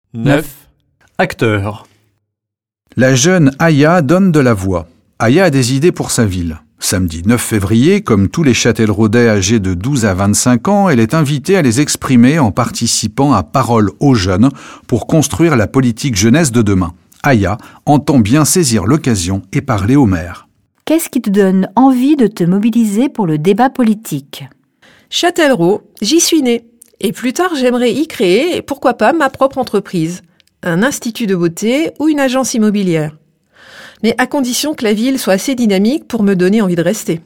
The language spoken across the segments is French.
9. Acteurs. La jeune Aya donne de la voix. Aya a des idées pour sa ville. Samedi 9 février, comme tous les Châtelleraudais âgés de 12 à 25 ans, elle est invitée à les exprimer en participant à Parole aux jeunes pour construire la politique jeunesse de demain. Aya entend bien saisir l'occasion et parler au maire. Qu'est-ce qui te donne envie de te mobiliser pour le débat politique ? Châtellerault, j'y suis née. Et plus tard, j'aimerais y créer, pourquoi pas, ma propre entreprise. Un institut de beauté ou une agence immobilière. Mais à condition que la ville soit assez dynamique pour me donner envie de rester.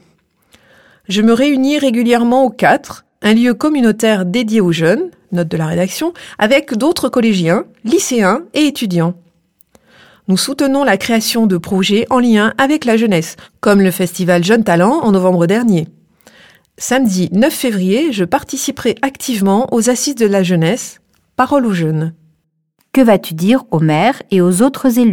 Je me réunis régulièrement au 4, un lieu communautaire dédié aux jeunes, note de la rédaction, avec d'autres collégiens, lycéens et étudiants. Nous soutenons la création de projets en lien avec la jeunesse, comme le festival Jeunes Talents en novembre dernier. Samedi 9 février, je participerai activement aux Assises de la jeunesse, Parole aux jeunes. Que vas-tu dire au maire et aux autres élus ?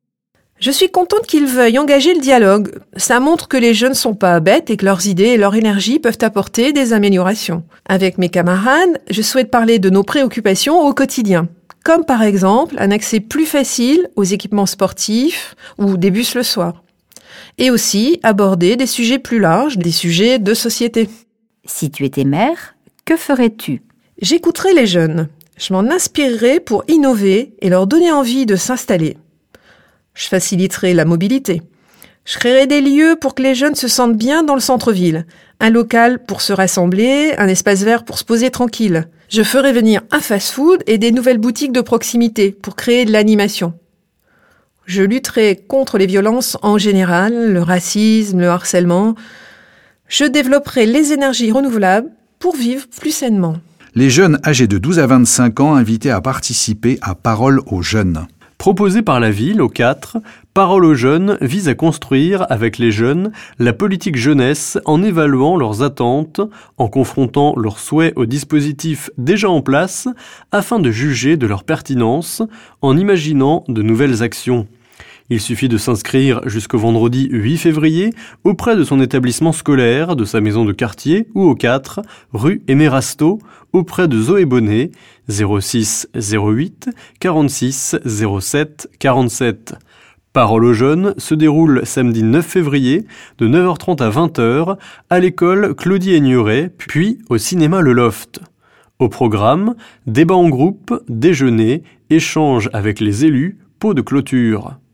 Je suis contente qu'ils veuillent engager le dialogue. Ça montre que les jeunes sont pas bêtes et que leurs idées et leur énergie peuvent apporter des améliorations. Avec mes camarades, je souhaite parler de nos préoccupations au quotidien. Comme par exemple un accès plus facile aux équipements sportifs ou des bus le soir. Et aussi aborder des sujets plus larges, des sujets de société. Si tu étais maire, que ferais-tu ? J'écouterai les jeunes. Je m'en inspirerai pour innover et leur donner envie de s'installer. Je faciliterai la mobilité. Je créerai des lieux pour que les jeunes se sentent bien dans le centre-ville. Un local pour se rassembler, un espace vert pour se poser tranquille. Je ferai venir un fast-food et des nouvelles boutiques de proximité pour créer de l'animation. Je lutterai contre les violences en général, le racisme, le harcèlement. Je développerai les énergies renouvelables pour vivre plus sainement. Les jeunes âgés de 12 à 25 ans invités à participer à Parole aux jeunes. Proposé par la ville au 4, Parole aux jeunes vise à construire avec les jeunes la politique jeunesse en évaluant leurs attentes, en confrontant leurs souhaits aux dispositifs déjà en place afin de juger de leur pertinence, en imaginant de nouvelles actions. Il suffit de s'inscrire jusqu'au vendredi 8 février auprès de son établissement scolaire, de sa maison de quartier ou au 4, rue Aimé Rasteau, auprès de Zoé Bonnet, 06 08 46 07 47. Parole aux jeunes se déroule samedi 9 février de 9h30 à 20h à l'école Claudie Aigneret, puis au cinéma Le Loft. Au programme, débat en groupe, déjeuner, échange avec les élus, pot de clôture.